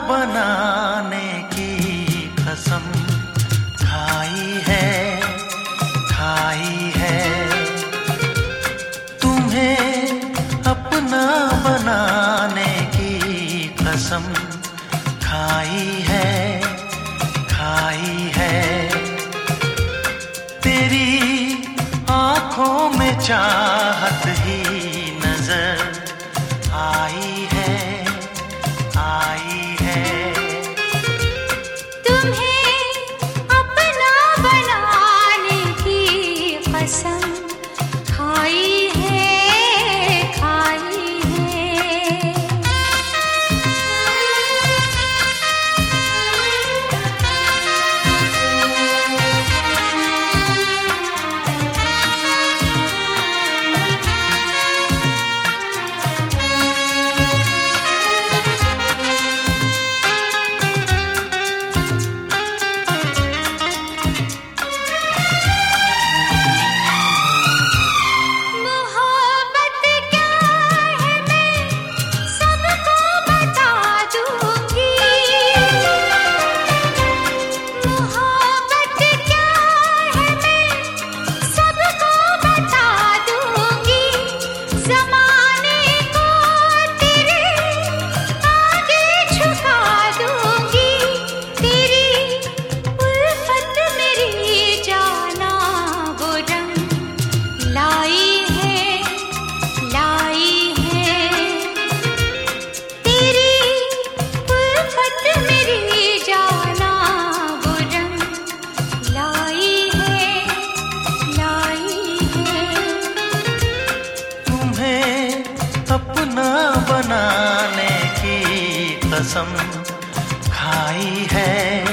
बनाने की कसम खाई है तुम्हें अपना बनाने की कसम खाई है तेरी आँखों में चाहत ही नजर आई है तुम्हें अपना बनाने की कसम खाई है बनाने की कसम खाई है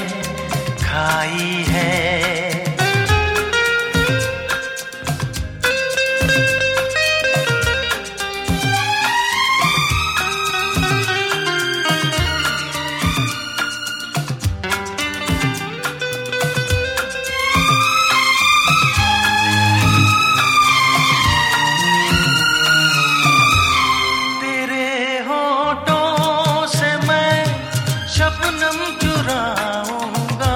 शबनम चुराऊंगा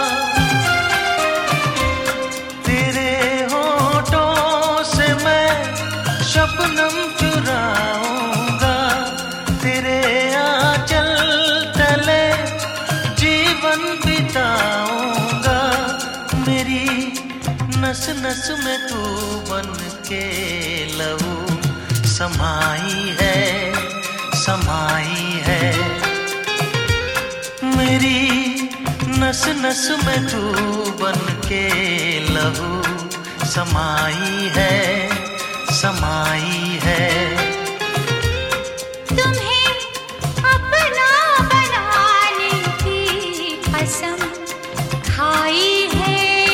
तेरे होठों से मैं शबनम चुराऊंगा तेरे आंचल तले जीवन बिताऊंगा मेरी नस नस में तू बन के लहू समाई है मेरी नस नस में तू बन के लहू समाई है तुम्हें अपना बनाने की कसम खाई है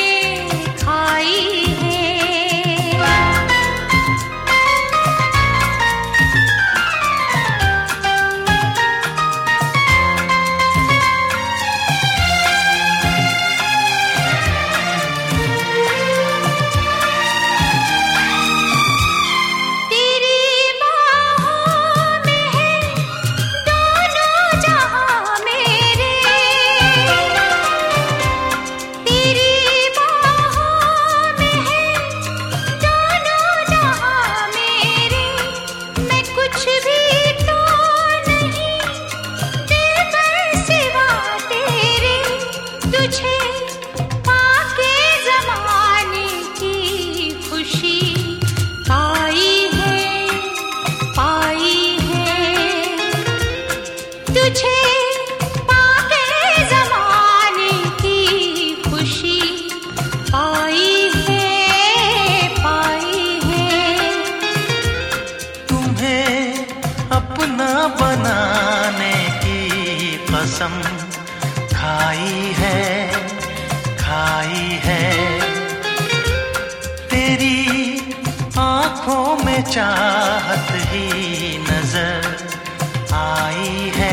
बनाने की कसम खाई है तेरी आँखों में चाहत ही नजर आई है